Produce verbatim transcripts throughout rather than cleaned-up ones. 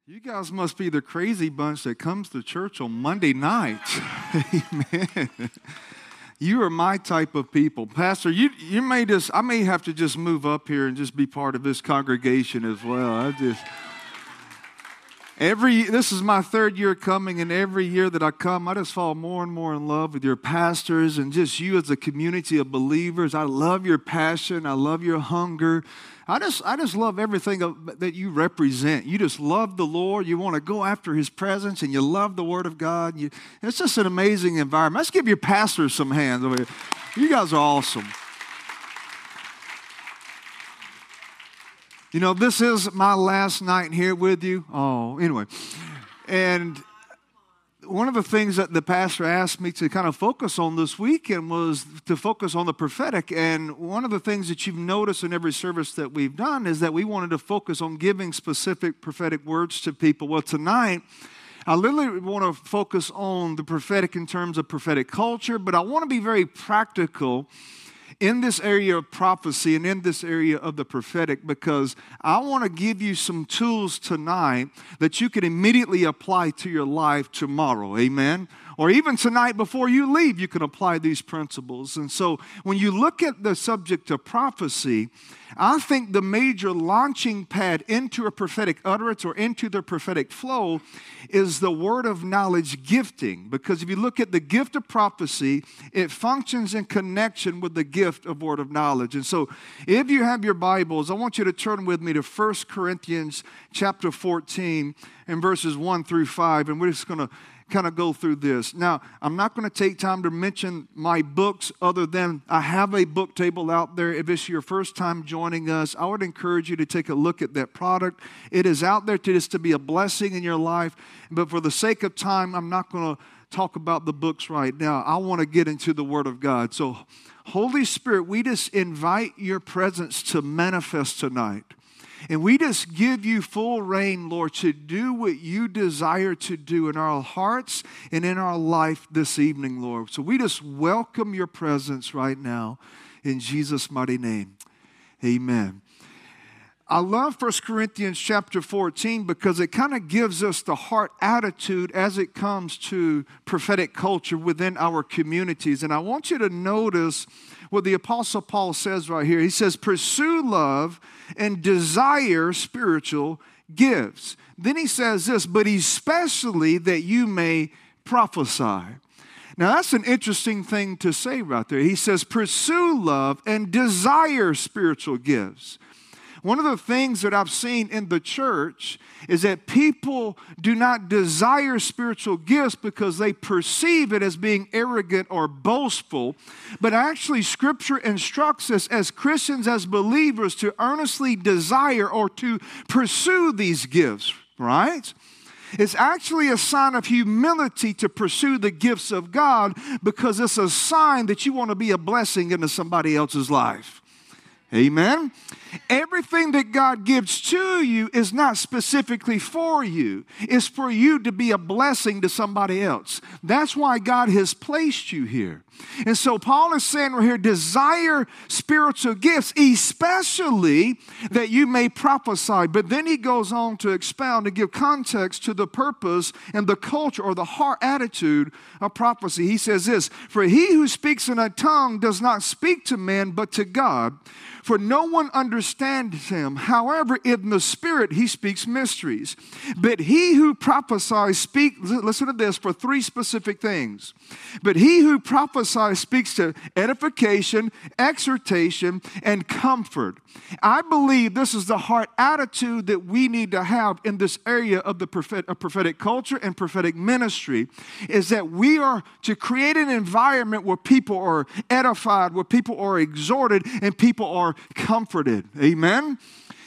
You guys must be the crazy bunch that comes to church on Monday nights. Amen. You are my type of people. Pastor, you you may just, I may have to just move up here and just be part of this congregation as well. I just, every, this is my third year coming, and every year that I come, I just fall more and more in love with your pastors and just you as a community of believers. I love your passion. I love your hunger. I just, I just love everything that you represent. You just love the Lord. You want to go after His presence, and you love the Word of God. You, it's just an amazing environment. Let's give your pastors some hands over here. You guys are awesome. You know, this is my last night here with you. Oh, anyway. And one of the things that the pastor asked me to kind of focus on this weekend was to focus on the prophetic. And one of the things that you've noticed in every service that we've done is that we wanted to focus on giving specific prophetic words to people. Well, tonight, I literally want to focus on the prophetic in terms of prophetic culture, but I want to be very practical in this area of prophecy and in this area of the prophetic, because I want to give you some tools tonight that you can immediately apply to your life tomorrow. Amen? Or even tonight before you leave, you can apply these principles. And so when you look at the subject of prophecy, I think the major launching pad into a prophetic utterance or into the prophetic flow is the word of knowledge gifting. Because if you look at the gift of prophecy, it functions in connection with the gift of word of knowledge. And so if you have your Bibles, I want you to turn with me to First Corinthians chapter fourteen and verses one through five. And we're just going to kind of go through this. Now, I'm not going to take time to mention my books other than I have a book table out there. If it's your first time joining us, I would encourage you to take a look at that product. It is out there to just to be a blessing in your life. But for the sake of time, I'm not going to talk about the books right now. I want to get into the Word of God. So, Holy Spirit, we just invite your presence to manifest tonight. And we just give you full reign, Lord, to do what you desire to do in our hearts and in our life this evening, Lord. So we just welcome your presence right now in Jesus' mighty name. Amen. I love First Corinthians chapter fourteen because it kind of gives us the heart attitude as it comes to prophetic culture within our communities. And I want you to notice what the Apostle Paul says right here. He says, pursue love and desire spiritual gifts. Then he says this, but especially that you may prophesy. Now that's an interesting thing to say right there. He says, pursue love and desire spiritual gifts. One of the things that I've seen in the church is that people do not desire spiritual gifts because they perceive it as being arrogant or boastful. But actually, Scripture instructs us as Christians, as believers, to earnestly desire or to pursue these gifts, right? It's actually a sign of humility to pursue the gifts of God because it's a sign that you want to be a blessing into somebody else's life. Amen. Everything that God gives to you is not specifically for you. It's for you to be a blessing to somebody else. That's why God has placed you here. And so Paul is saying right here, desire spiritual gifts, especially that you may prophesy. But then he goes on to expound and give context to the purpose and the culture or the heart attitude of prophecy. He says this, for he who speaks in a tongue does not speak to men, but to God. For no one understands him. However, in the Spirit he speaks mysteries. But he who prophesies speaks, listen to this, for three specific things. But he who prophesies speaks to edification, exhortation, and comfort. I believe this is the heart attitude that we need to have in this area of the prophet, of prophetic culture and prophetic ministry, is that we are to create an environment where people are edified, where people are exhorted, and people are comforted. Amen?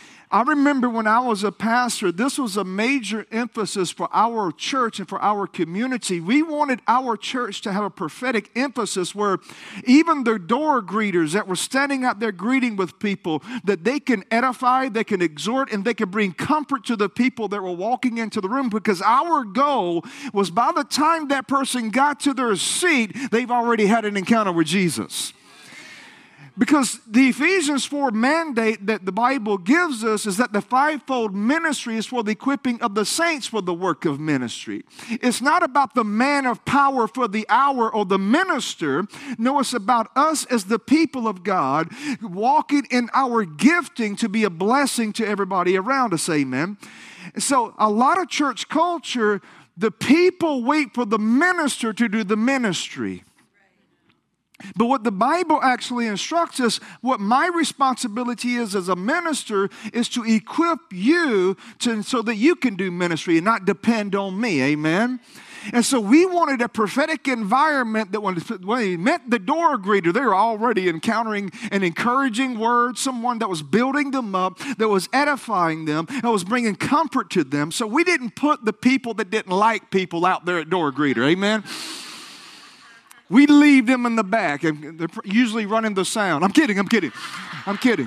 I remember when I was a pastor, this was a major emphasis for our church and for our community. We wanted our church to have a prophetic emphasis where even the door greeters that were standing out there greeting with people, that they can edify, they can exhort, and they can bring comfort to the people that were walking into the room, because our goal was by the time that person got to their seat, they've already had an encounter with Jesus. Because the Ephesians four mandate that the Bible gives us is that the fivefold ministry is for the equipping of the saints for the work of ministry. It's not about the man of power for the hour or the minister. No, it's about us as the people of God walking in our gifting to be a blessing to everybody around us. Amen. So a lot of church culture, the people wait for the minister to do the ministry. But what the Bible actually instructs us, what my responsibility is as a minister, is to equip you to, so that you can do ministry and not depend on me. Amen? And so we wanted a prophetic environment that when, when they met the door greeter, they were already encountering an encouraging word, someone that was building them up, that was edifying them, that was bringing comfort to them. So we didn't put the people that didn't like people out there at door greeter. Amen? We leave them in the back, and they're usually running the sound. I'm kidding, I'm kidding, I'm kidding.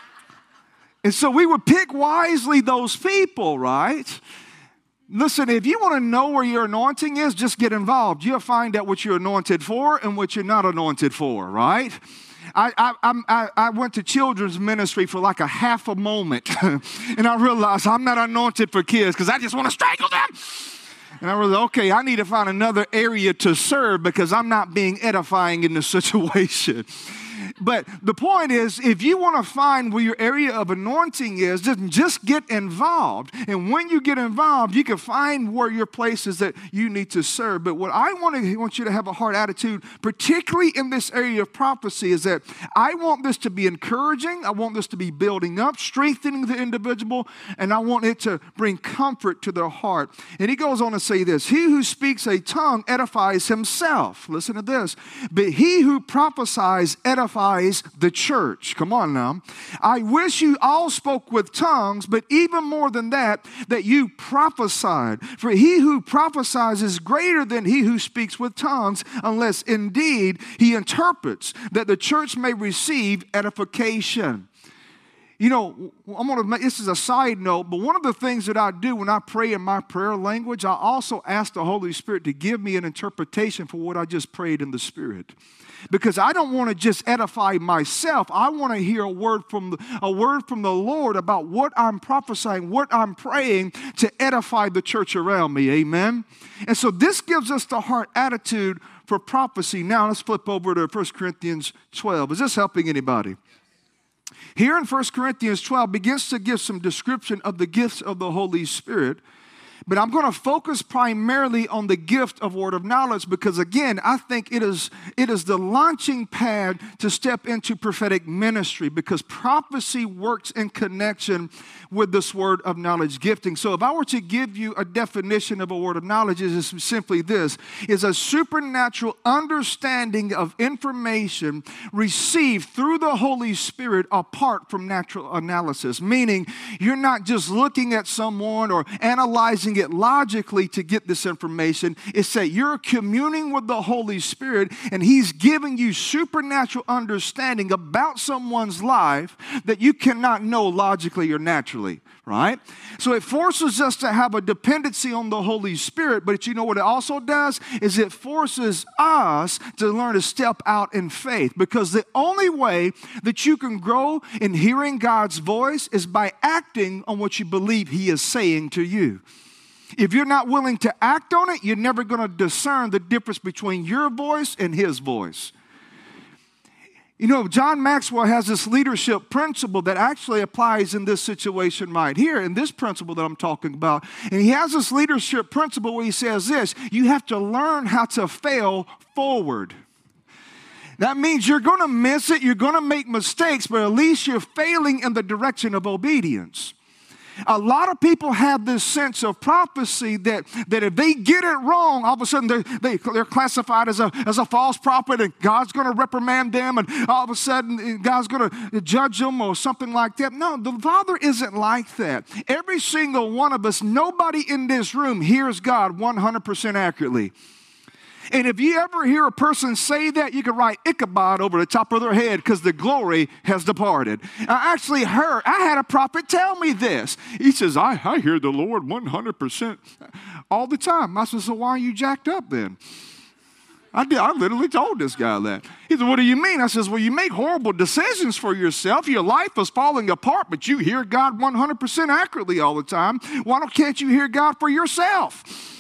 And so we would pick wisely those people, right? Listen, if you want to know where your anointing is, just get involved. You'll find out what you're anointed for and what you're not anointed for, right? I, I, I, I went to children's ministry for like a half a moment, and I realized I'm not anointed for kids because I just want to strangle them. And I was okay, I need to find another area to serve because I'm not being edifying in the situation. But the point is, if you want to find where your area of anointing is, just, just get involved. And when you get involved, you can find where your place is that you need to serve. But what I want to want you to have a heart attitude, particularly in this area of prophecy, is that I want this to be encouraging. I want this to be building up, strengthening the individual, and I want it to bring comfort to their heart. And he goes on to say this: he who speaks a tongue edifies himself. Listen to this. But he who prophesies edifies the church. Come on now. I wish you all spoke with tongues, but even more than that, that you prophesied. For he who prophesies is greater than he who speaks with tongues, unless indeed he interprets, that the church may receive edification. You know, I'm going to make this is a side note, but one of the things that I do when I pray in my prayer language, I also ask the Holy Spirit to give me an interpretation for what I just prayed in the Spirit. Because I don't want to just edify myself. I want to hear a word from the, a word from the Lord about what I'm prophesying, what I'm praying to edify the church around me. Amen? And so this gives us the heart attitude for prophecy. Now let's flip over to First Corinthians twelve. Is this helping anybody? Here in First Corinthians twelve begins to give some description of the gifts of the Holy Spirit. But I'm going to focus primarily on the gift of word of knowledge because, again, I think it is, it is the launching pad to step into prophetic ministry because prophecy works in connection with this word of knowledge gifting. So if I were to give you a definition of a word of knowledge, it is simply this: is a supernatural understanding of information received through the Holy Spirit apart from natural analysis. Meaning, you're not just looking at someone or analyzing it logically to get this information. It's that you're communing with the Holy Spirit and He's giving you supernatural understanding about someone's life that you cannot know logically or naturally, right? So it forces us to have a dependency on the Holy Spirit, but you know what it also does is it forces us to learn to step out in faith, because the only way that you can grow in hearing God's voice is by acting on what you believe He is saying to you. If you're not willing to act on it, you're never going to discern the difference between your voice and His voice. You know, John Maxwell has this leadership principle that actually applies in this situation right here, in this principle that I'm talking about. And he has this leadership principle where he says this: you have to learn how to fail forward. That means you're going to miss it, you're going to make mistakes, but at least you're failing in the direction of obedience. A lot of people have this sense of prophecy that, that if they get it wrong, all of a sudden they're, they, they're classified as a, as a false prophet and God's going to reprimand them and all of a sudden God's going to judge them or something like that. No, the Father isn't like that. Every single one of us, nobody in this room hears God one hundred percent accurately. And if you ever hear a person say that, you can write Ichabod over the top of their head because the glory has departed. I actually heard, I had a prophet tell me this. He says, I, I hear the Lord one hundred percent all the time. I said, so why are you jacked up then? I did. I literally told this guy that. He said, what do you mean? I says, well, you make horrible decisions for yourself. Your life is falling apart, but you hear God one hundred percent accurately all the time. Why don't, can't you hear God for yourself?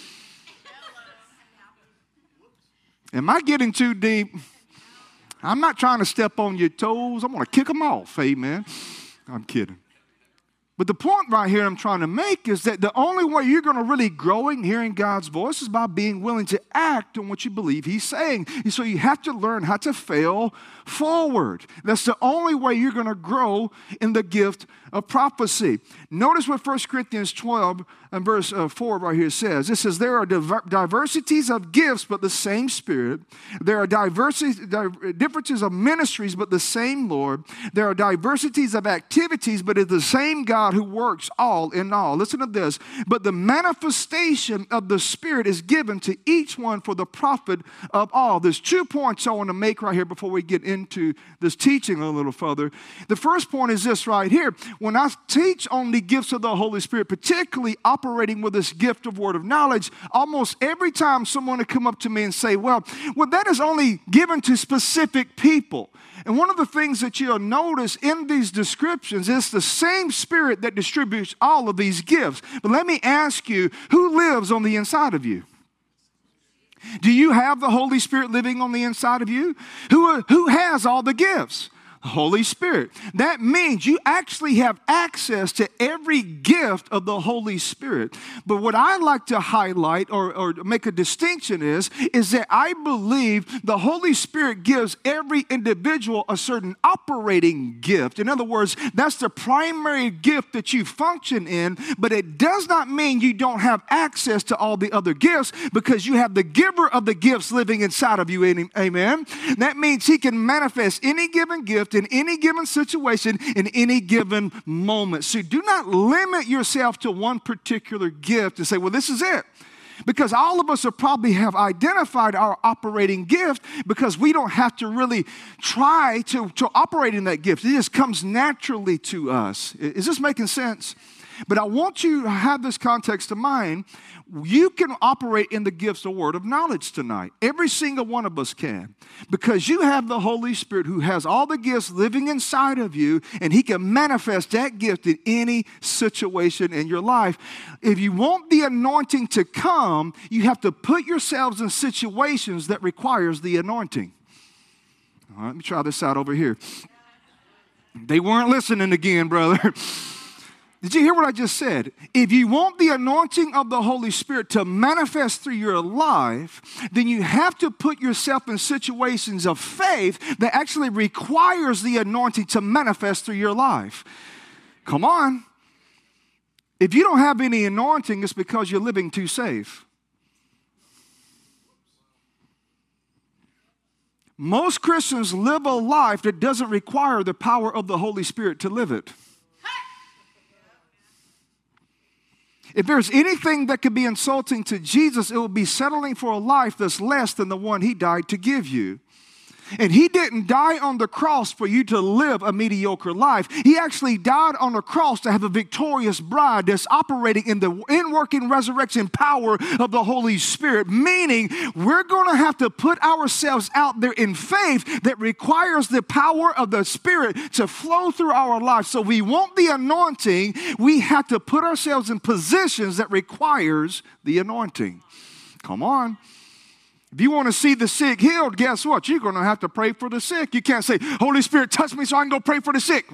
Am I getting too deep? I'm not trying to step on your toes. I'm going to kick them off. Amen. I'm kidding. But the point right here I'm trying to make is that the only way you're going to really grow in hearing God's voice is by being willing to act on what you believe He's saying. And so you have to learn how to fail forward. That's the only way you're going to grow in the gift of prophecy. Notice what First Corinthians twelve and verse uh, four right here says. It says, there are diver- diversities of gifts, but the same Spirit. There are diversities, di- differences of ministries, but the same Lord. There are diversities of activities, but it's the same God who works all in all. Listen to this. But the manifestation of the Spirit is given to each one for the profit of all. There's two points I want to make right here before we get into this teaching a little further. The first point is this right here. When I teach on the gifts of the Holy Spirit, particularly operating with this gift of word of knowledge, almost every time someone will come up to me and say, well, well, that is only given to specific people. And one of the things that you'll notice in these descriptions is the same Spirit that distributes all of these gifts. But let me ask you, who lives on the inside of you? Do you have the Holy Spirit living on the inside of you? Who, who has all the gifts? Holy Spirit. That means you actually have access to every gift of the Holy Spirit. But what I like to highlight or, or make a distinction is, is that I believe the Holy Spirit gives every individual a certain operating gift. In other words, that's the primary gift that you function in, but it does not mean you don't have access to all the other gifts because you have the giver of the gifts living inside of you. Amen. That means He can manifest any given gift in any given situation, in any given moment. So do not limit yourself to one particular gift and say, well, this is it. Because all of us will probably have identified our operating gift because we don't have to really try to, to operate in that gift. It just comes naturally to us. Is this making sense? But I want you to have this context in mind. You can operate in the gifts of word of knowledge tonight. Every single one of us can. Because you have the Holy Spirit who has all the gifts living inside of you, and He can manifest that gift in any situation in your life. If you want the anointing to come, you have to put yourselves in situations that requires the anointing. All right, let me try this out over here. They weren't listening again, brother. Did you hear what I just said? If you want the anointing of the Holy Spirit to manifest through your life, then you have to put yourself in situations of faith that actually requires the anointing to manifest through your life. Come on. If you don't have any anointing, it's because you're living too safe. Most Christians live a life that doesn't require the power of the Holy Spirit to live it. If there's anything that could be insulting to Jesus, it would be settling for a life that's less than the one He died to give you. And He didn't die on the cross for you to live a mediocre life. He actually died on the cross to have a victorious bride that's operating in the in-working resurrection power of the Holy Spirit, meaning we're going to have to put ourselves out there in faith that requires the power of the Spirit to flow through our lives. So we want the anointing, we have to put ourselves in positions that requires the anointing. Come on. If you want to see the sick healed, guess what? You're going to have to pray for the sick. You can't say, Holy Spirit, touch me so I can go pray for the sick.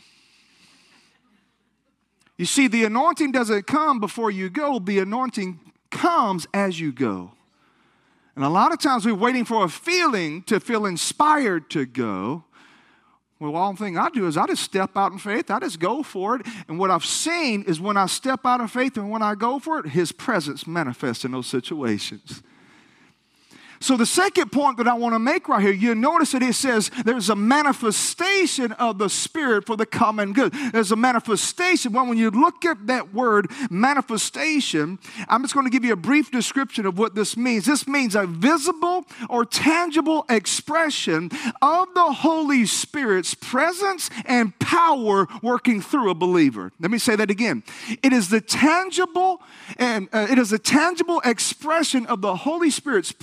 You see, the anointing doesn't come before you go. The anointing comes as you go. And a lot of times we're waiting for a feeling to feel inspired to go. Well, one thing I do is I just step out in faith. I just go for it. And what I've seen is when I step out in faith and when I go for it, His presence manifests in those situations. So the second point that I want to make right here, you notice that it says there's a manifestation of the Spirit for the common good. There's a manifestation. Well, when you look at that word manifestation, I'm just going to give you a brief description of what this means. This means a visible or tangible expression of the Holy Spirit's presence and power working through a believer. Let me say that again. It is the tangible and uh, it is a tangible expression of the Holy Spirit's presence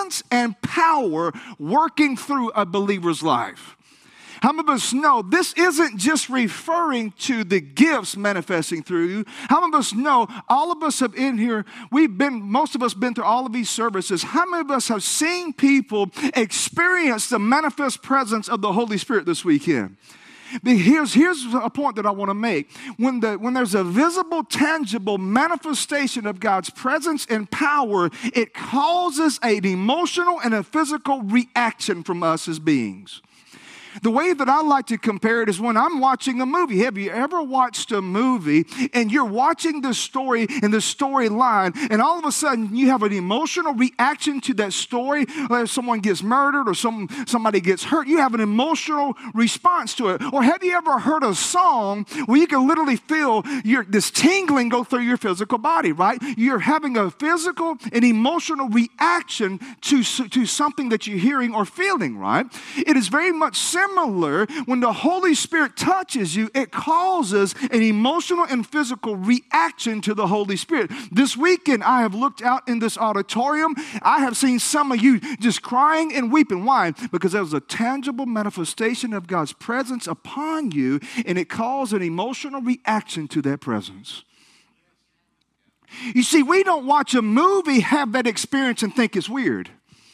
presence and power working through a believer's life. How many of us know this isn't just referring to the gifts manifesting through you? How many of us know all of us have in here, we've been, most of us been through all of these services. How many of us have seen people experience the manifest presence of the Holy Spirit this weekend? Here's, here's a point that I want to make. When, the, when there's a visible, tangible manifestation of God's presence and power, it causes an emotional and a physical reaction from us as beings. The way that I like to compare it is when I'm watching a movie. Have you ever watched a movie and you're watching the story and the storyline, and all of a sudden you have an emotional reaction to that story, whether someone gets murdered or some, somebody gets hurt, you have an emotional response to it. Or have you ever heard a song where you can literally feel your, this tingling go through your physical body, right? You're having a physical and emotional reaction to, to something that you're hearing or feeling, right? It is very much similar. Similar, when the Holy Spirit touches you, it causes an emotional and physical reaction to the Holy Spirit. This weekend, I have looked out in this auditorium. I have seen some of you just crying and weeping. Why? Because there was a tangible manifestation of God's presence upon you, and it caused an emotional reaction to that presence. You see, we don't watch a movie, have that experience, and think it's weird.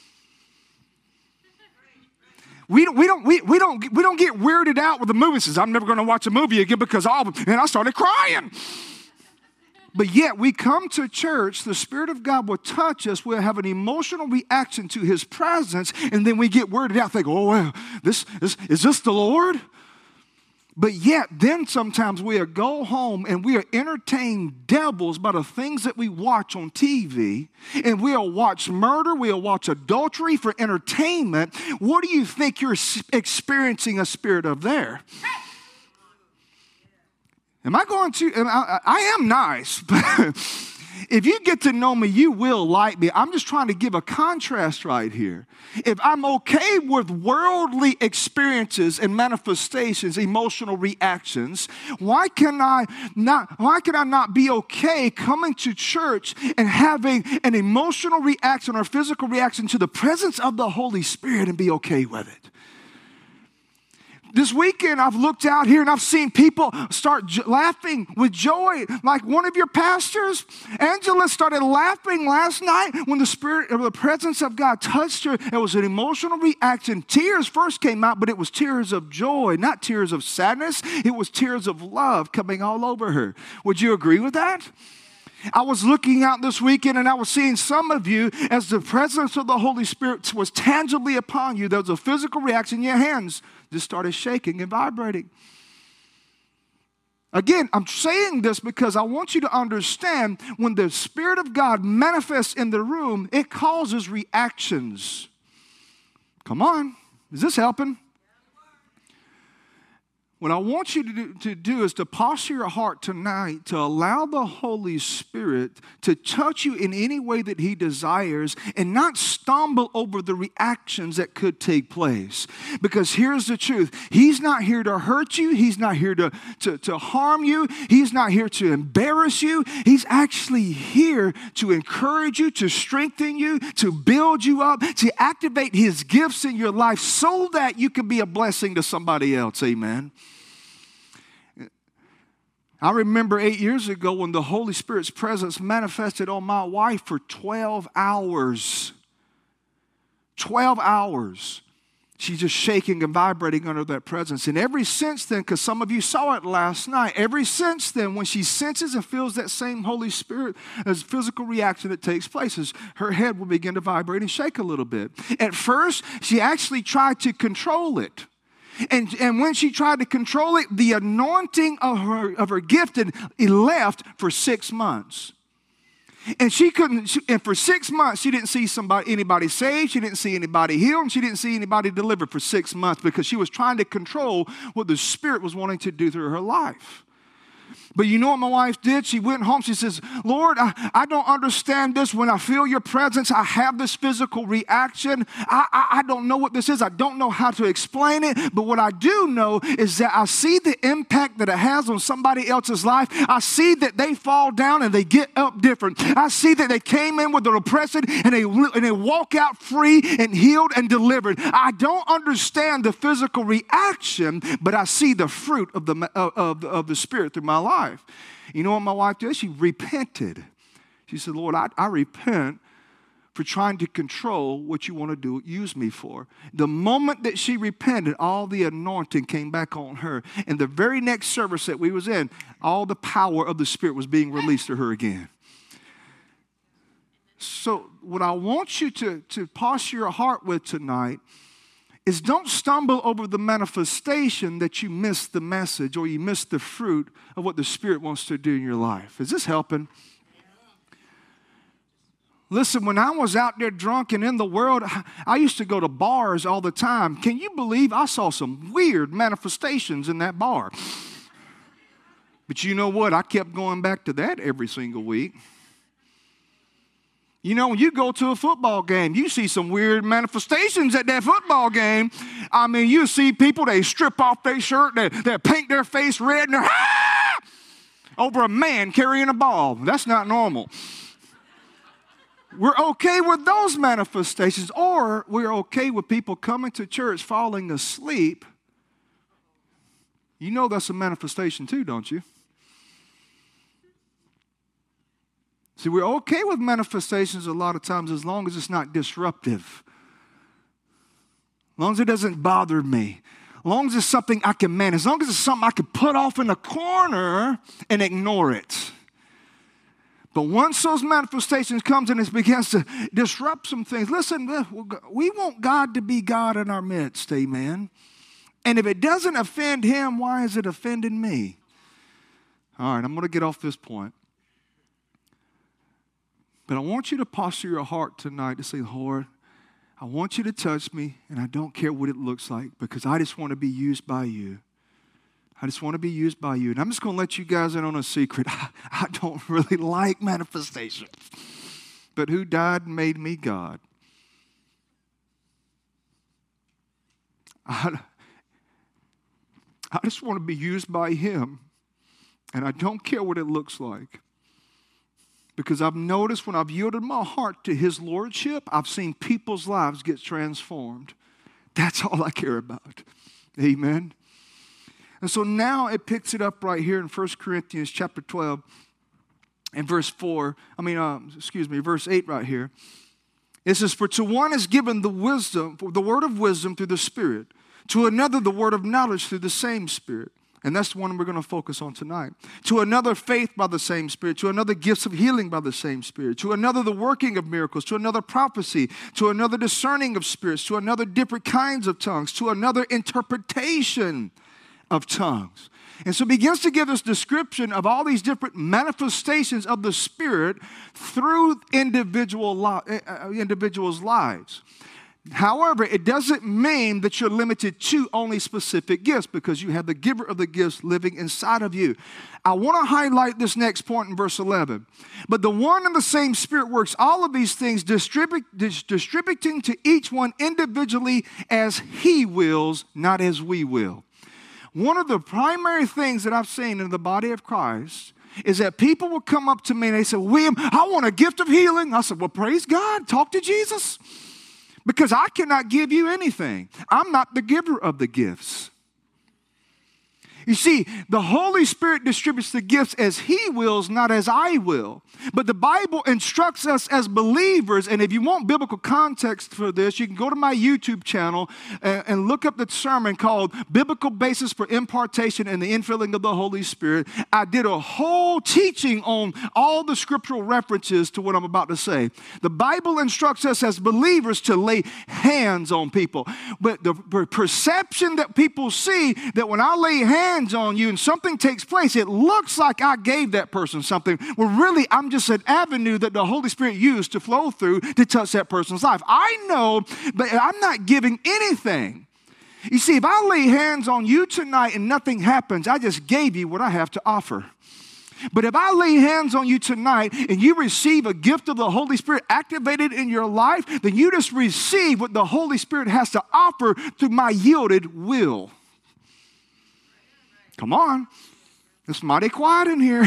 We don't, we, don't, we, we, don't, we don't get weirded out with the movie. Says, I'm never going to watch a movie again because all of them, and I started crying. But yet we come to church, the Spirit of God will touch us, we'll have an emotional reaction to His presence, and then we get weirded out, think, oh, well, this, this, is this the Lord? But yet, then sometimes we go home and we are entertained devils by the things that we watch on T V, and we'll watch murder, we'll watch adultery for entertainment. What do you think you're experiencing a spirit of there? Am I going to? I, I am nice, but if you get to know me, you will like me. I'm just trying to give a contrast right here. If I'm okay with worldly experiences and manifestations, emotional reactions, why can I not, why can I not be okay coming to church and having an emotional reaction or physical reaction to the presence of the Holy Spirit and be okay with it? This weekend, I've looked out here and I've seen people start j- laughing with joy. Like one of your pastors, Angela, started laughing last night when the Spirit, or the presence of God touched her. It was an emotional reaction. Tears first came out, but it was tears of joy, not tears of sadness. It was tears of love coming all over her. Would you agree with that? I was looking out this weekend and I was seeing some of you as the presence of the Holy Spirit was tangibly upon you. There was a physical reaction. Your hands just started shaking and vibrating. Again, I'm saying this because I want you to understand when the Spirit of God manifests in the room, it causes reactions. Come on, is this helping? What I want you to do, to do is to posture your heart tonight to allow the Holy Spirit to touch you in any way that He desires and not stumble over the reactions that could take place. Because here's the truth. He's not here to hurt you. He's not here to, to, to harm you. He's not here to embarrass you. He's actually here to encourage you, to strengthen you, to build you up, to activate His gifts in your life so that you can be a blessing to somebody else. Amen. I remember eight years ago when the Holy Spirit's presence manifested on my wife for twelve hours. twelve hours. She's just shaking and vibrating under that presence. And ever since then, because some of you saw it last night, ever since then, when she senses and feels that same Holy Spirit, as physical reaction that takes place, is her head will begin to vibrate and shake a little bit. At first, she actually tried to control it. And, and when she tried to control it, the anointing of her, of her gift had left for six months. And she couldn't, she, and for six months, she didn't see somebody, anybody saved. She didn't see anybody healed. And she didn't see anybody delivered for six months because she was trying to control what the Spirit was wanting to do through her life. But you know what my wife did? She went home. She says, Lord, I, I don't understand this. When I feel your presence, I have this physical reaction. I, I, I don't know what this is. I don't know how to explain it. But what I do know is that I see the impact that it has on somebody else's life. I see that they fall down and they get up different. I see that they came in with the oppression and they, and they walk out free and healed and delivered. I don't understand the physical reaction, but I see the fruit of the, of, of, of the Spirit through my life. You know what my wife did? She repented. She said, Lord, I, I repent for trying to control what you want to do, use me for. The moment that she repented, all the anointing came back on her. And the very next service that we was in, all the power of the Spirit was being released to her again. So what I want you to, to posture your heart with tonight is don't stumble over the manifestation that you missed the message or you missed the fruit of what the Spirit wants to do in your life. Is this helping? Listen, when I was out there drunk and in the world, I used to go to bars all the time. Can you believe I saw some weird manifestations in that bar? But you know what? I kept going back to that every single week. You know, when you go to a football game, you see some weird manifestations at that football game. I mean, you see people, they strip off their shirt, they, they paint their face red, and they're, ah! over a man carrying a ball. That's not normal. We're okay with those manifestations, or we're okay with people coming to church falling asleep. You know that's a manifestation too, don't you? See, we're okay with manifestations a lot of times as long as it's not disruptive. As long as it doesn't bother me. As long as it's something I can manage. As long as it's something I can put off in a corner and ignore it. But once those manifestations comes and it begins to disrupt some things, listen, we want God to be God in our midst, amen? And if it doesn't offend him, why is it offending me? All right, I'm going to get off this point. But I want you to posture your heart tonight to say, Lord, I want you to touch me, and I don't care what it looks like because I just want to be used by you. I just want to be used by you. And I'm just going to let you guys in on a secret. I, I don't really like manifestations. But who died and made me God? I, I just want to be used by him, and I don't care what it looks like. Because I've noticed when I've yielded my heart to his lordship, I've seen people's lives get transformed. That's all I care about. Amen. And so now it picks it up right here in First Corinthians chapter twelve and verse four. I mean, uh, excuse me, verse eight right here. It says, for to one is given the wisdom, the word of wisdom through the Spirit. To another, the word of knowledge through the same Spirit. And that's the one we're going to focus on tonight. To another, faith by the same Spirit. To another, gifts of healing by the same Spirit. To another, the working of miracles. To another, prophecy. To another, discerning of spirits. To another, different kinds of tongues. To another, interpretation of tongues. And so it begins to give us description of all these different manifestations of the Spirit through individual li- uh, individuals' lives. However, it doesn't mean that you're limited to only specific gifts because you have the giver of the gifts living inside of you. I want to highlight this next point in verse eleven. But the one and the same Spirit works all of these things, distribute, dis- distributing to each one individually as he wills, not as we will. One of the primary things that I've seen in the body of Christ is that people will come up to me and they say, William, I want a gift of healing. I said, well, praise God. Talk to Jesus. Because I cannot give you anything. I'm not the giver of the gifts. You see, the Holy Spirit distributes the gifts as he wills, not as I will. But the Bible instructs us as believers, and if you want biblical context for this, you can go to my YouTube channel and, and look up the sermon called Biblical Basis for Impartation and the Infilling of the Holy Spirit. I did a whole teaching on all the scriptural references to what I'm about to say. The Bible instructs us as believers to lay hands on people. But the perception that people see that when I lay hands on you and something takes place, it looks like I gave that person something. Well, really, I'm just an avenue that the Holy Spirit used to flow through to touch that person's life. I know, but I'm not giving anything. You see, if I lay hands on you tonight and nothing happens, I just gave you what I have to offer. But if I lay hands on you tonight and you receive a gift of the Holy Spirit activated in your life, then you just receive what the Holy Spirit has to offer through my yielded will. Come on. It's mighty quiet in here.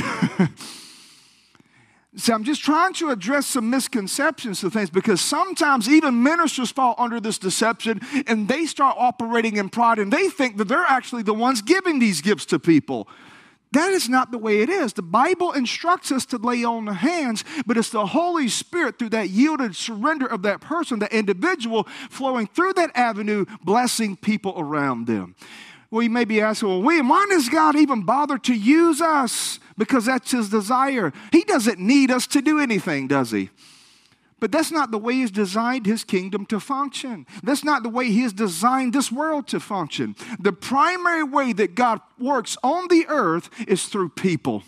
See, I'm just trying to address some misconceptions of things because sometimes even ministers fall under this deception and they start operating in pride and they think that they're actually the ones giving these gifts to people. That is not the way it is. The Bible instructs us to lay on the hands, but it's the Holy Spirit through that yielded surrender of that person, that individual, flowing through that avenue, blessing people around them. Well, you may be asking, well, William, why does God even bother to use us? Because that's his desire. He doesn't need us to do anything, does he? But that's not the way he's designed his kingdom to function. That's not the way he has designed this world to function. The primary way that God works on the earth is through people.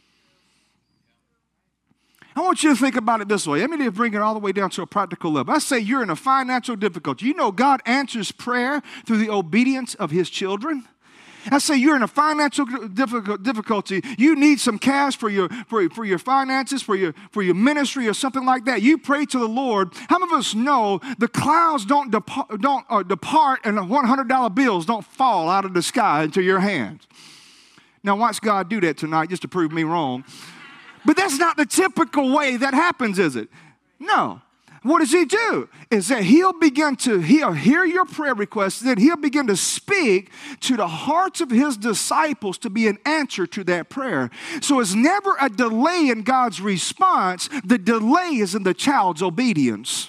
I want you to think about it this way. Let me just bring it all the way down to a practical level. I say you're in a financial difficulty. You know God answers prayer through the obedience of his children. I say you're in a financial difficulty. You need some cash for your for, for your finances, for your for your ministry or something like that. You pray to the Lord. How many of us know the clouds don't depart, don't uh, depart and one hundred dollar bills don't fall out of the sky into your hands? Now watch God do that tonight just to prove me wrong. But that's not the typical way that happens, is it? No. What does he do? Is that he'll begin to, he'll hear your prayer requests, then he'll begin to speak to the hearts of his disciples to be an answer to that prayer. So it's never a delay in God's response. The delay is in the child's obedience.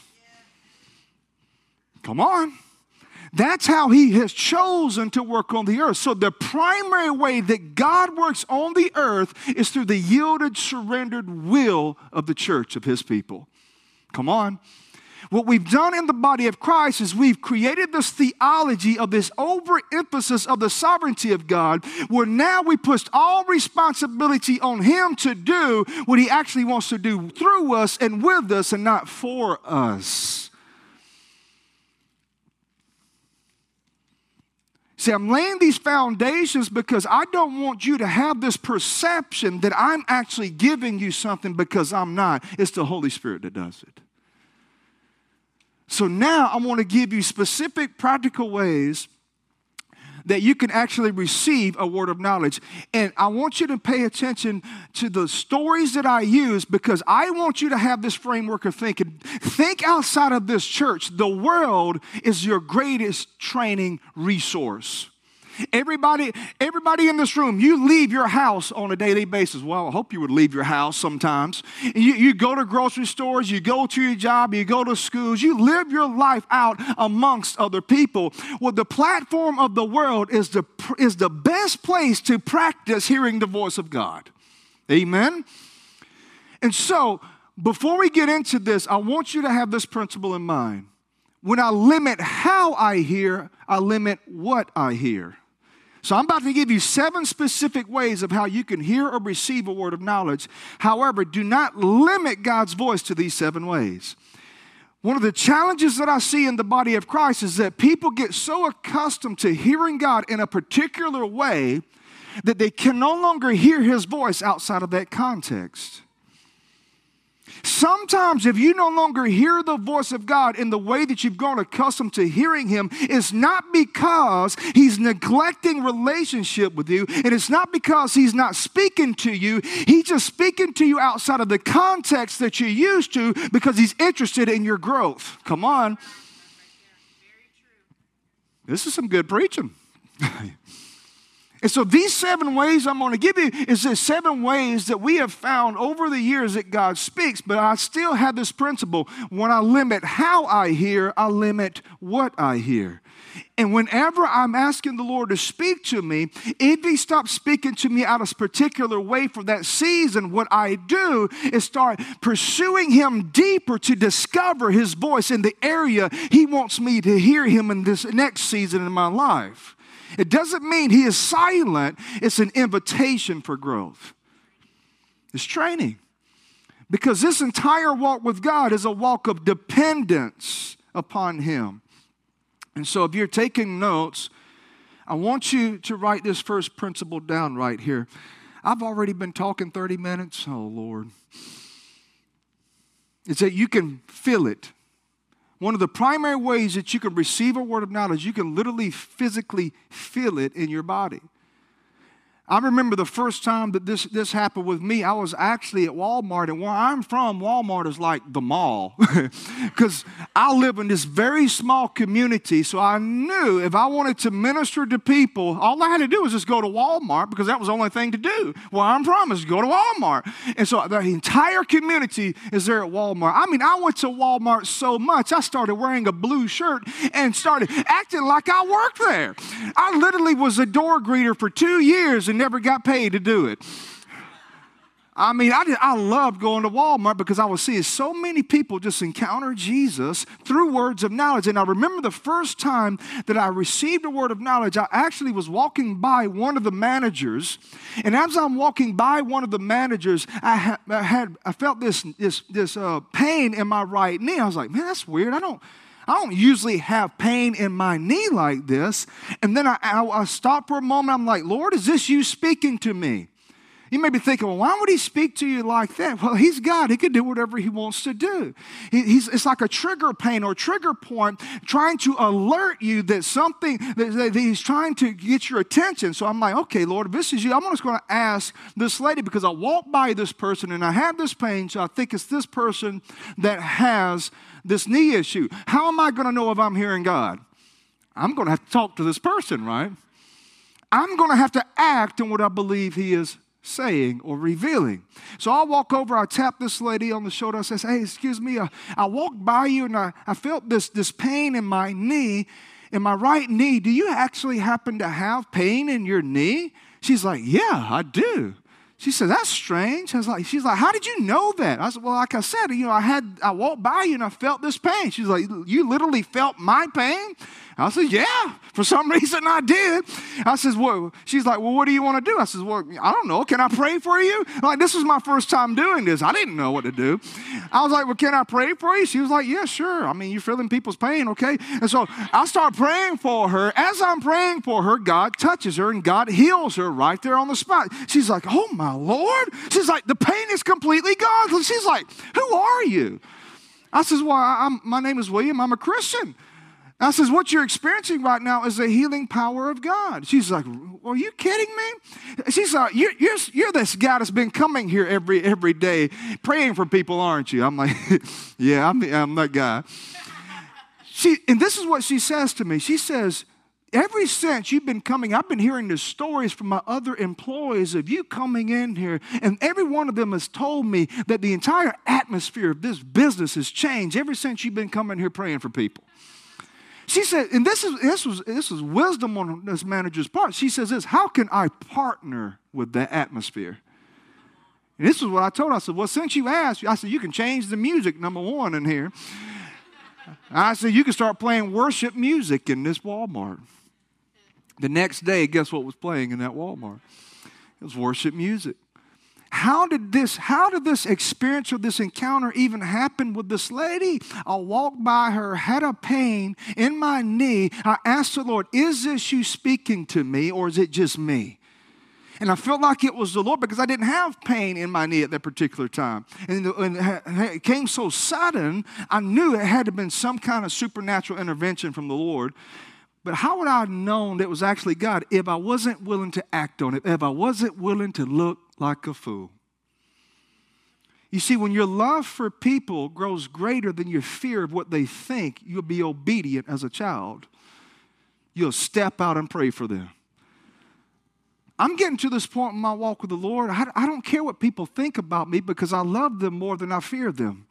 Come on. That's how he has chosen to work on the earth. So the primary way that God works on the earth is through the yielded, surrendered will of the church, of his people. Come on. What we've done in the body of Christ is we've created this theology of this overemphasis of the sovereignty of God, where now we push all responsibility on him to do what he actually wants to do through us and with us and not for us. See, I'm laying these foundations because I don't want you to have this perception that I'm actually giving you something because I'm not. It's the Holy Spirit that does it. So now I want to give you specific practical ways that you can actually receive a word of knowledge. And I want you to pay attention to the stories that I use because I want you to have this framework of thinking. Think outside of this church. The world is your greatest training resource. Everybody, everybody in this room, you leave your house on a daily basis. Well, I hope you would leave your house sometimes. You, you go to grocery stores, you go to your job, you go to schools, you live your life out amongst other people. Well, the platform of the world is the, is the best place to practice hearing the voice of God. Amen? And so, before we get into this, I want you to have this principle in mind. When I limit how I hear, I limit what I hear. So I'm about to give you seven specific ways of how you can hear or receive a word of knowledge. However, do not limit God's voice to these seven ways. One of the challenges that I see in the body of Christ is that people get so accustomed to hearing God in a particular way that they can no longer hear his voice outside of that context. Sometimes if you no longer hear the voice of God in the way that you've grown accustomed to hearing him, it's not because he's neglecting relationship with you, and it's not because he's not speaking to you. He's just speaking to you outside of the context that you're used to because he's interested in your growth. Come on. This is some good preaching. And so these seven ways I'm going to give you is the seven ways that we have found over the years that God speaks, but I still have this principle. When I limit how I hear, I limit what I hear. And whenever I'm asking the Lord to speak to me, if he stops speaking to me out of a particular way for that season, what I do is start pursuing him deeper to discover his voice in the area he wants me to hear him in this next season in my life. It doesn't mean he is silent. It's an invitation for growth. It's training. Because this entire walk with God is a walk of dependence upon him. And so if you're taking notes, I want you to write this first principle down right here. I've already been talking thirty minutes. Oh, Lord. It's that you can feel it. One of the primary ways that you can receive a word of knowledge, you can literally physically feel it in your body. I remember the first time that this, this happened with me, I was actually at Walmart, and where I'm from, Walmart is like the mall. Because I live in this very small community, so I knew if I wanted to minister to people, all I had to do was just go to Walmart, because that was the only thing to do. Where I'm from is go to Walmart. And so the entire community is there at Walmart. I mean, I went to Walmart so much, I started wearing a blue shirt and started acting like I worked there. I literally was a door greeter for two years and never got paid to do it. I mean, I, did, I loved going to Walmart because I was seeing so many people just encounter Jesus through words of knowledge. And I remember the first time that I received a word of knowledge, I actually was walking by one of the managers. And as I'm walking by one of the managers, I, ha- I had I felt this, this, this uh, pain in my right knee. I was like, man, that's weird. I don't I don't usually have pain in my knee like this. And then I, I, I stopped for a moment. I'm like, Lord, is this you speaking to me? You may be thinking, well, why would he speak to you like that? Well, he's God. He can do whatever he wants to do. He, he's, it's like a trigger pain or trigger point trying to alert you that something, that, that he's trying to get your attention. So I'm like, okay, Lord, if this is you, I'm just going to ask this lady, because I walked by this person and I have this pain, so I think it's this person that has this knee issue. How am I going to know if I'm hearing God? I'm going to have to talk to this person, right? I'm going to have to act on what I believe he is saying or revealing. So I walk over, I tap this lady on the shoulder, I says, hey, excuse me, I, I walked by you and I, I felt this, this pain in my knee, in my right knee. Do you actually happen to have pain in your knee? She's like, yeah, I do. She said, that's strange. I was like, she's like, how did you know that? I said, well, like I said, you know, I had, I walked by you and I felt this pain. She's like, you literally felt my pain? I said, yeah, for some reason I did. I says, well, she's like, well, what do you want to do? I says, well, I don't know. Can I pray for you? Like, this was my first time doing this. I didn't know what to do. I was like, well, can I pray for you? She was like, yeah, sure. I mean, you're feeling people's pain, okay? And so I start praying for her. As I'm praying for her, God touches her and God heals her right there on the spot. She's like, oh, my Lord. She's like, the pain is completely gone. She's like, who are you? I says, well, I'm, my name is William. I'm a Christian. I says, what you're experiencing right now is the healing power of God. She's like, are you kidding me? She's like, you're, you're, you're this guy that's been coming here every every day praying for people, aren't you? I'm like, yeah, I'm, I'm that guy. She, and this is what she says to me. She says, ever since you've been coming, I've been hearing the stories from my other employees of you coming in here, and every one of them has told me that the entire atmosphere of this business has changed ever since you've been coming here praying for people. She said, and this is this was this was wisdom on this manager's part. She says this, how can I partner with that atmosphere? And this is what I told her. I said, well, since you asked, I said, you can change the music, number one, in here. I said, you can start playing worship music in this Walmart. The next day, guess what was playing in that Walmart? It was worship music. How did this, how did this experience or this encounter even happen with this lady? I walked by her, had a pain in my knee. I asked the Lord, is this you speaking to me or is it just me? And I felt like it was the Lord because I didn't have pain in my knee at that particular time. And it came so sudden, I knew it had to have been some kind of supernatural intervention from the Lord. But how would I have known that it was actually God if I wasn't willing to act on it, if I wasn't willing to look like a fool? You see, when your love for people grows greater than your fear of what they think, you'll be obedient as a child. You'll step out and pray for them. I'm getting to this point in my walk with the Lord. I, I don't care what people think about me because I love them more than I fear them.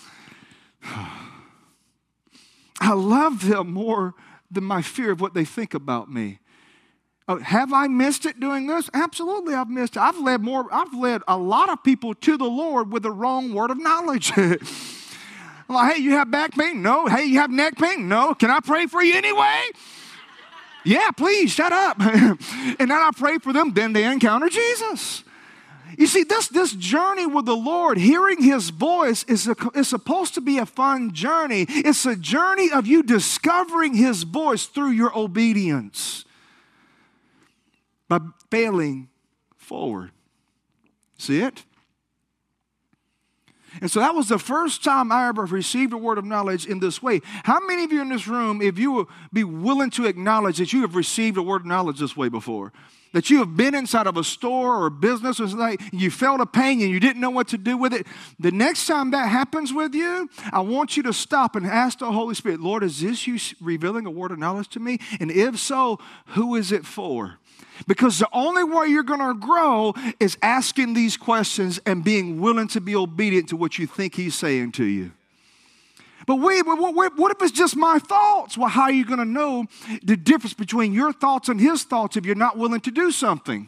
I love them more than my fear of what they think about me. Uh, have I missed it doing this? Absolutely, I've missed it. I've led more. I've led a lot of people to the Lord with the wrong word of knowledge. Like, hey, you have back pain? No. Hey, you have neck pain? No. Can I pray for you anyway? Yeah, please, shut up. And then I pray for them. Then they encounter Jesus. You see, this, this journey with the Lord, hearing his voice, is, a, is supposed to be a fun journey. It's a journey of you discovering his voice through your obedience by failing forward. See it? And so that was the first time I ever received a word of knowledge in this way. How many of you in this room, if you would be willing to acknowledge that you have received a word of knowledge this way before, that you have been inside of a store or a business or something, and you felt a pain and you didn't know what to do with it, the next time that happens with you, I want you to stop and ask the Holy Spirit, Lord, is this you revealing a word of knowledge to me? And if so, who is it for? Because the only way you're going to grow is asking these questions and being willing to be obedient to what you think he's saying to you. But wait, what if it's just my thoughts? Well, how are you going to know the difference between your thoughts and his thoughts if you're not willing to do something?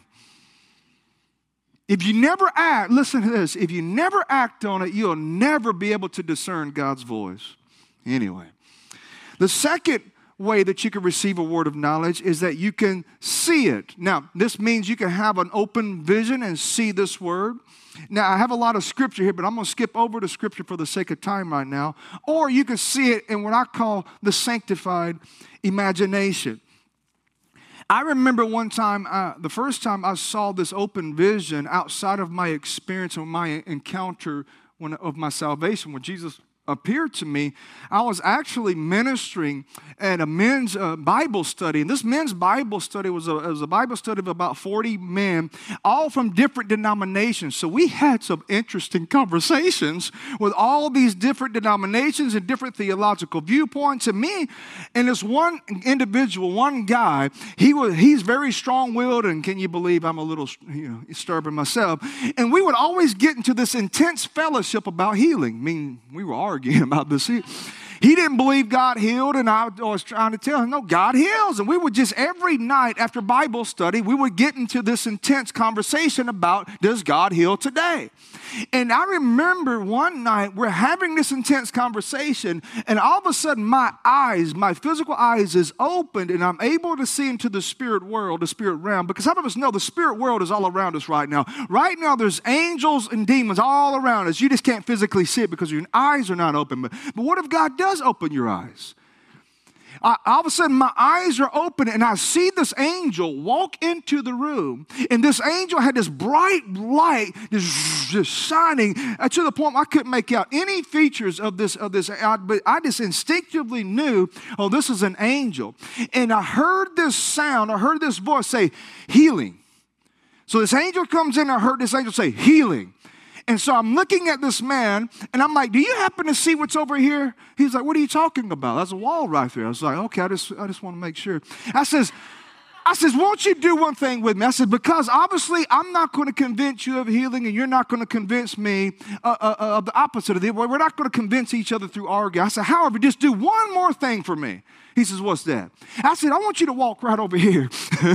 If you never act, listen to this, if you never act on it, you'll never be able to discern God's voice. Anyway, the second way that you can receive a word of knowledge is that you can see it. Now, this means you can have an open vision and see this word. Now, I have a lot of scripture here, but I'm going to skip over the scripture for the sake of time right now. Or you can see it in what I call the sanctified imagination. I remember one time, uh, the first time I saw this open vision outside of my experience or my encounter when, of my salvation, when Jesus appeared to me, I was actually ministering at a men's uh, Bible study. And this men's Bible study was a, was a Bible study of about forty men, all from different denominations. So we had some interesting conversations with all these different denominations and different theological viewpoints. And me and this one individual, one guy, he was he's very strong-willed, and can you believe I'm a little you know, stubborn myself? And we would always get into this intense fellowship about healing. I mean, we were arguing about this. He, he didn't believe God healed, and I was trying to tell him, no, God heals. And we would just every night after Bible study, we would get into this intense conversation about, does God heal today? And I remember one night we're having this intense conversation, and all of a sudden my eyes, my physical eyes is opened, and I'm able to see into the spirit world, the spirit realm, because some of us know the spirit world is all around us right now. Right now there's angels and demons all around us. You just can't physically see it because your eyes are not open. But, but what if God does open your eyes? I, all of a sudden, my eyes are open, and I see this angel walk into the room. And this angel had this bright light just, just shining uh, to the point I couldn't make out any features of this. Of this, uh, but I just instinctively knew, oh, this is an angel. And I heard this sound, I heard this voice say, healing. So this angel comes in, and I heard this angel say, healing. And so I'm looking at this man, and I'm like, do you happen to see what's over here? He's like, what are you talking about? That's a wall right there. I was like, okay, I just I just want to make sure. I says, I says, won't you do one thing with me? I said, because obviously I'm not going to convince you of healing, and you're not going to convince me uh, uh, of the opposite of it. We're not going to convince each other through arguing. I said, however, just do one more thing for me. He says, what's that? I said, I want you to walk right over here.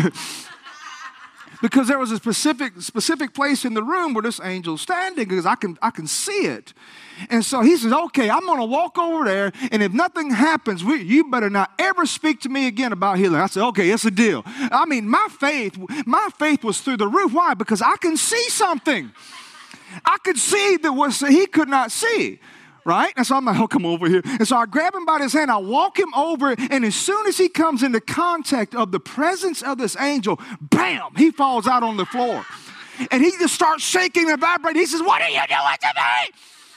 Because there was a specific specific place in the room where this angel's standing, because I can I can see it. And so he says, okay, I'm going to walk over there, and if nothing happens, we, you better not ever speak to me again about healing. I said, okay, it's a deal. I mean, my faith, my faith was through the roof. Why? Because I can see something. I could see that what he could not see. Right? And so I'm like, oh, come over here. And so I grab him by his hand, I walk him over, and as soon as he comes into contact of the presence of this angel, bam, he falls out on the floor. And he just starts shaking and vibrating. He says, what are you doing to me?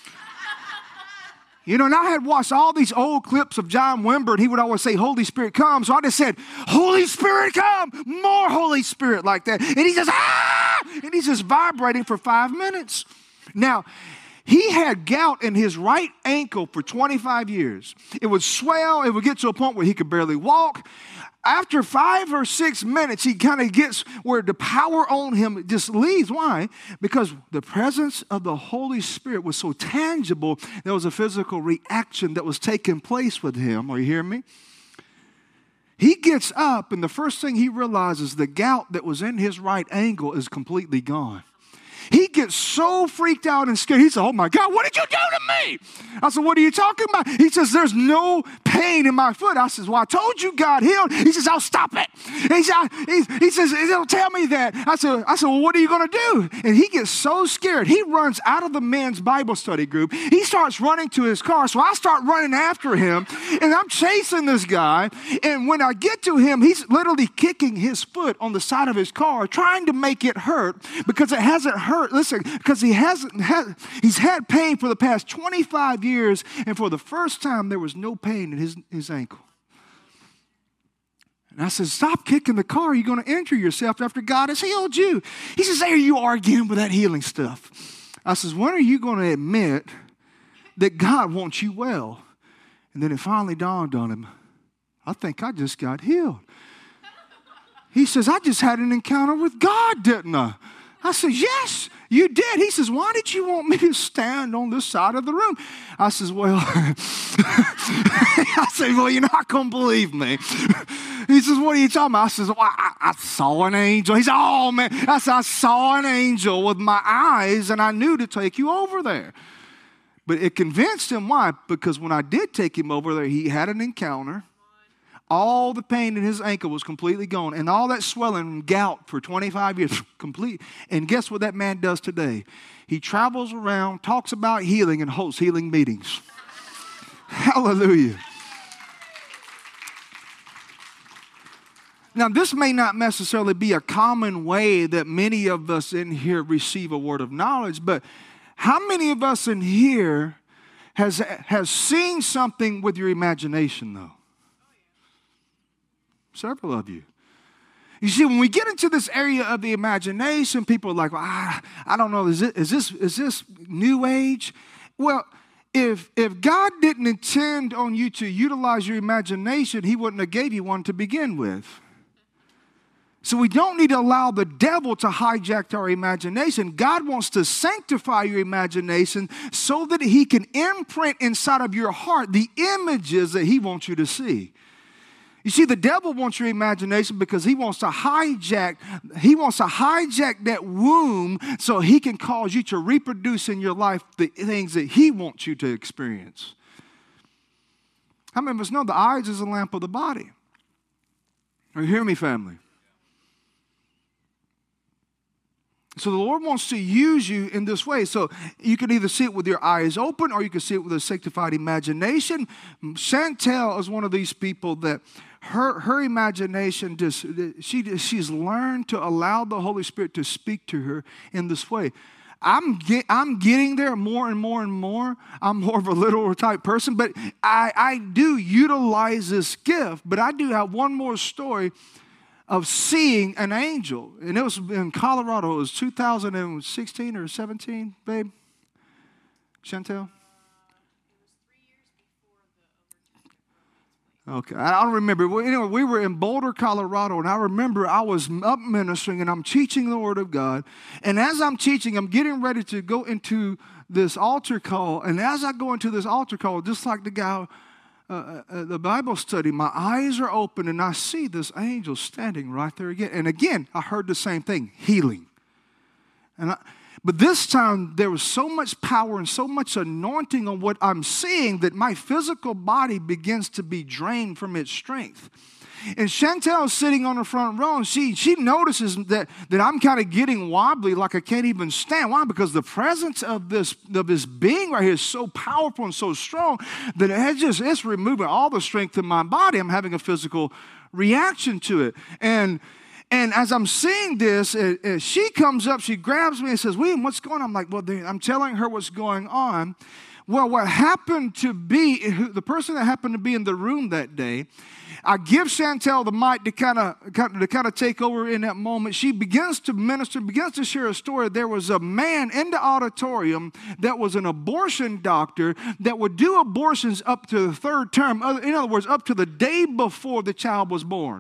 You know, and I had watched all these old clips of John Wimber, and he would always say, Holy Spirit, come. So I just said, Holy Spirit, come. More Holy Spirit like that. And he says, ah! And he's just vibrating for five minutes. Now, he had gout in his right ankle for twenty-five years. It would swell. It would get to a point where he could barely walk. After five or six minutes, he kind of gets where the power on him just leaves. Why? Because the presence of the Holy Spirit was so tangible, there was a physical reaction that was taking place with him. Are you hearing me? He gets up, and the first thing he realizes, the gout that was in his right ankle is completely gone. He gets so freaked out and scared. He said, oh my God, what did you do to me? I said, what are you talking about? He says, there's no pain in my foot. I says, well, I told you God healed. He says, I'll stop it. He, said, he, he says, don't tell me that. I said, I said, well, what are you going to do? And he gets so scared. He runs out of the men's Bible study group. He starts running to his car. So I start running after him, and I'm chasing this guy. And when I get to him, he's literally kicking his foot on the side of his car, trying to make it hurt because it hasn't hurt hurt. Listen, because he hasn't had, he's had pain for the past twenty-five years, and for the first time, there was no pain in his, his ankle. And I said, stop kicking the car. You're going to injure yourself after God has healed you. He says, there you are again with that healing stuff. I says, when are you going to admit that God wants you well? And then it finally dawned on him, I think I just got healed. He says, I just had an encounter with God, didn't I? I said, yes, you did. He says, why did you want me to stand on this side of the room? I says, well, I said, well, you're not going to believe me. He says, what are you talking about? I says, well, I, I saw an angel. He said, oh, man. I said, I saw an angel with my eyes, and I knew to take you over there. But it convinced him. Why? Because when I did take him over there, he had an encounter. All the pain in his ankle was completely gone. And all that swelling and gout for twenty-five years, complete. And guess what that man does today? He travels around, talks about healing, and hosts healing meetings. Hallelujah. Now, this may not necessarily be a common way that many of us in here receive a word of knowledge, but how many of us in here has, has seen something with your imagination, though? Several of you. You see, when we get into this area of the imagination, people are like, well, I, I don't know, is, it, is, this, is this new age? Well, if, if God didn't intend on you to utilize your imagination, he wouldn't have gave you one to begin with. So we don't need to allow the devil to hijack our imagination. God wants to sanctify your imagination so that he can imprint inside of your heart the images that he wants you to see. You see, the devil wants your imagination because he wants to hijack, he wants to hijack that womb so he can cause you to reproduce in your life the things that he wants you to experience. How many of us know the eyes is a lamp of the body? Are you hearing me, family? So the Lord wants to use you in this way. So you can either see it with your eyes open or you can see it with a sanctified imagination. Chantel is one of these people that her, her imagination, just she, she's learned to allow the Holy Spirit to speak to her in this way. I'm, get, I'm getting there more and more and more. I'm more of a literal type person, but I, I do utilize this gift. But I do have one more story of seeing an angel. And it was in Colorado. It was two thousand sixteen or seventeen, babe? Chantel? Okay, I don't remember. Well, anyway, we were in Boulder, Colorado, and I remember I was up ministering, and I'm teaching the Word of God. And as I'm teaching, I'm getting ready to go into this altar call. And as I go into this altar call, just like the guy Uh, uh, the Bible study, my eyes are open and I see this angel standing right there again. And again, I heard the same thing, healing. And I, but this time, there was so much power and so much anointing on what I'm seeing that my physical body begins to be drained from its strength. And Chantel is sitting on the front row, and she, she notices that, that I'm kind of getting wobbly, like I can't even stand. Why? Because the presence of this, of this being right here is so powerful and so strong that it just, it's removing all the strength in my body. I'm having a physical reaction to it. And And as I'm seeing this, uh, uh, she comes up, she grabs me and says, William, what's going on? I'm like, well, I'm telling her what's going on. Well, what happened to be, the person that happened to be in the room that day, I give Chantel the mic to kind of to kind of take over in that moment. She begins to minister, begins to share a story. There was a man in the auditorium that was an abortion doctor that would do abortions up to the third term. In other words, up to the day before the child was born.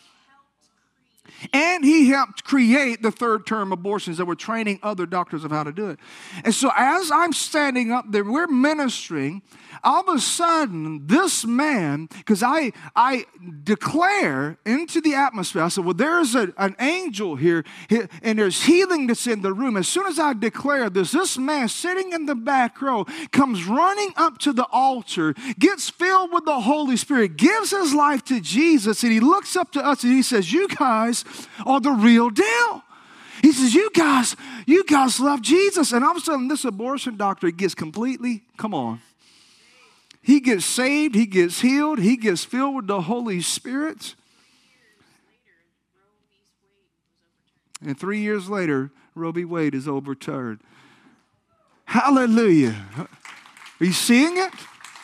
And he helped create the third term abortions that were training other doctors of how to do it. And so as I'm standing up there, we're ministering, all of a sudden, this man, because I I declare into the atmosphere, I said, well, there's a, an angel here, and there's healing that's in the room. As soon as I declare this, this man sitting in the back row comes running up to the altar, gets filled with the Holy Spirit, gives his life to Jesus, and he looks up to us and he says, you guys are the real deal. He says, you guys, you guys love Jesus. And all of a sudden, this abortion doctor gets completely, come on. He gets saved, he gets healed, he gets filled with the Holy Spirit. And three years later, Roe v. Wade is overturned. Hallelujah. Are you seeing it?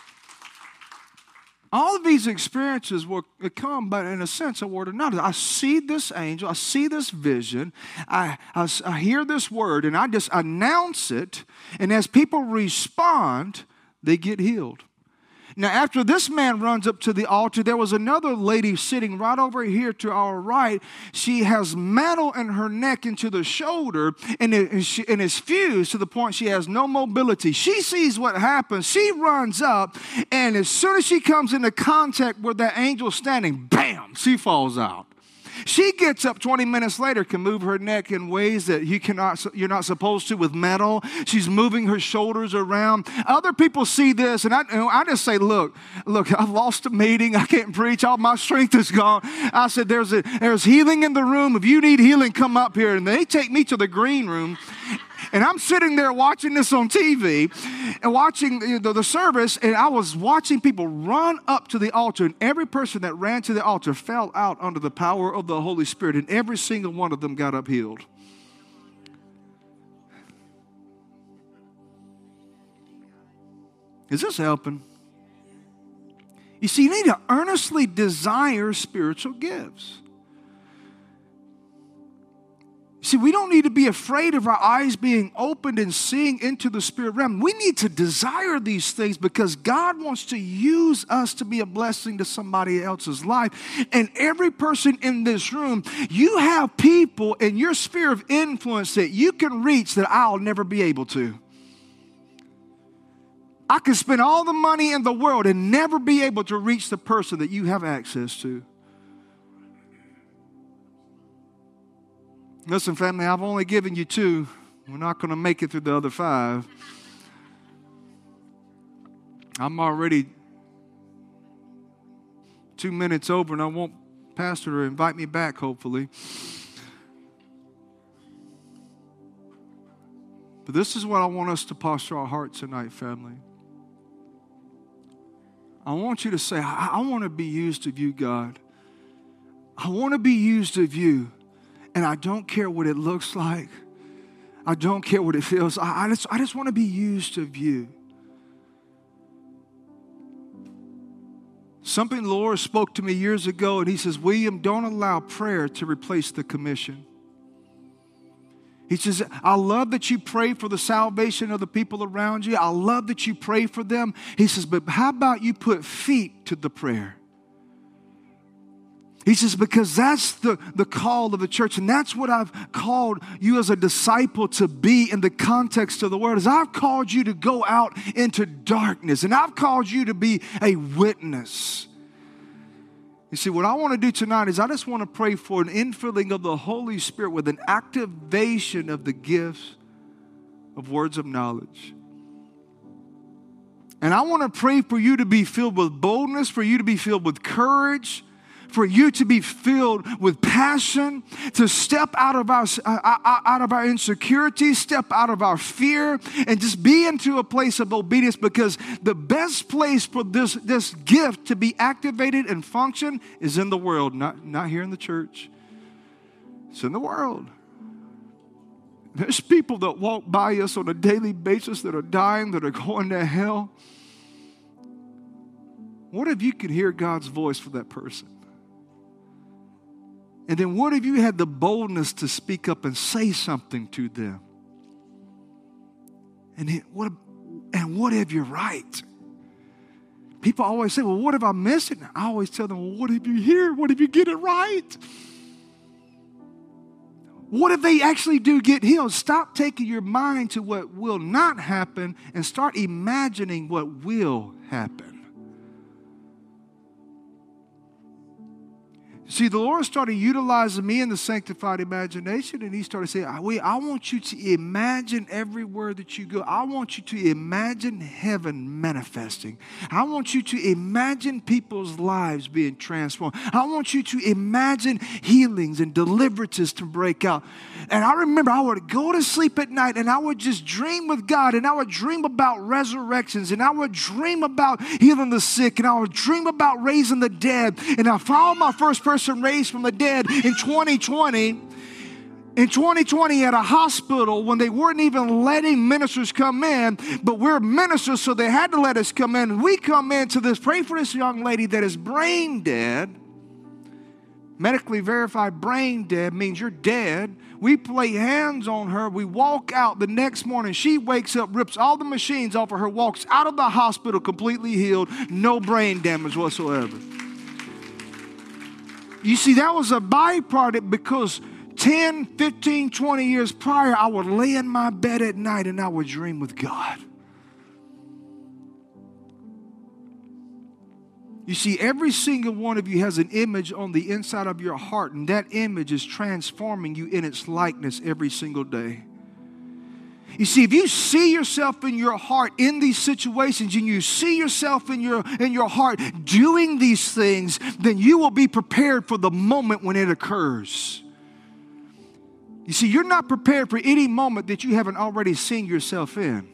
All of these experiences will come, but in a sense, a word or not. I see this angel, I see this vision, I, I, I hear this word, and I just announce it, and as people respond, they get healed. Now, after this man runs up to the altar, there was another lady sitting right over here to our right. She has metal in her neck into the shoulder, and it, and she, and it's fused to the point she has no mobility. She sees what happens. She runs up, and as soon as she comes into contact with that angel standing, bam, she falls out. She gets up twenty minutes later, can move her neck in ways that you cannot, you're not supposed to with metal. She's moving her shoulders around. Other people see this, and I, I just say, look, look, I've lost a meeting. I can't preach. All my strength is gone. I said, there's, a, there's healing in the room. If you need healing, come up here. And they take me to the green room. And I'm sitting there watching this on T V and watching the, the service, and I was watching people run up to the altar, and every person that ran to the altar fell out under the power of the Holy Spirit, and every single one of them got up healed. Is this helping? You see, you need to earnestly desire spiritual gifts. See, we don't need to be afraid of our eyes being opened and seeing into the spirit realm. We need to desire these things because God wants to use us to be a blessing to somebody else's life. And every person in this room, you have people in your sphere of influence that you can reach that I'll never be able to. I can spend all the money in the world and never be able to reach the person that you have access to. Listen, family, I've only given you two. We're not going to make it through the other five. I'm already two minutes over, and I want Pastor to invite me back, hopefully. But this is what I want us to posture our hearts tonight, family. I want you to say, I, I want to be used of you, God. I want to be used of you. And I don't care what it looks like. I don't care what it feels. I, I just, I just want to be used of you. Something the Lord spoke to me years ago, and he says, William, don't allow prayer to replace the commission. He says, I love that you pray for the salvation of the people around you. I love that you pray for them. He says, but how about you put feet to the prayer? He says, because that's the, the call of the church, and that's what I've called you as a disciple to be in the context of the word, is I've called you to go out into darkness, and I've called you to be a witness. You see, what I want to do tonight is I just want to pray for an infilling of the Holy Spirit with an activation of the gifts of words of knowledge. And I want to pray for you to be filled with boldness, for you to be filled with courage, for you to be filled with passion, to step out of our uh, out of our insecurity, step out of our fear, and just be into a place of obedience, because the best place for this, this gift to be activated and function is in the world, not, not here in the church. It's in the world. There's people that walk by us on a daily basis that are dying, that are going to hell. What if you could hear God's voice for that person? And then what if you had the boldness to speak up and say something to them? And it, what, and what if you're right? People always say, well, what if I miss it? And I always tell them, well, what if you hear? What if you get it right? What if they actually do get healed? Stop taking your mind to what will not happen and start imagining what will happen. See, the Lord started utilizing me in the sanctified imagination, and he started saying, wait, I want you to imagine everywhere that you go. I want you to imagine heaven manifesting. I want you to imagine people's lives being transformed. I want you to imagine healings and deliverances to break out. And I remember I would go to sleep at night, and I would just dream with God, and I would dream about resurrections, and I would dream about healing the sick, and I would dream about raising the dead. And I found my first person raised from the dead in twenty twenty. In twenty twenty at a hospital when they weren't even letting ministers come in, but we're ministers, so they had to let us come in. And we come in to this, pray for this young lady that is brain dead. Medically verified brain dead means you're dead. We lay hands on her. We walk out the next morning. She wakes up, rips all the machines off of her, walks out of the hospital completely healed, no brain damage whatsoever. You see, that was a byproduct because ten, fifteen, twenty years prior, I would lay in my bed at night and I would dream with God. You see, every single one of you has an image on the inside of your heart, and that image is transforming you in its likeness every single day. You see, if you see yourself in your heart in these situations and you see yourself in your, in your heart doing these things, then you will be prepared for the moment when it occurs. You see, you're not prepared for any moment that you haven't already seen yourself in.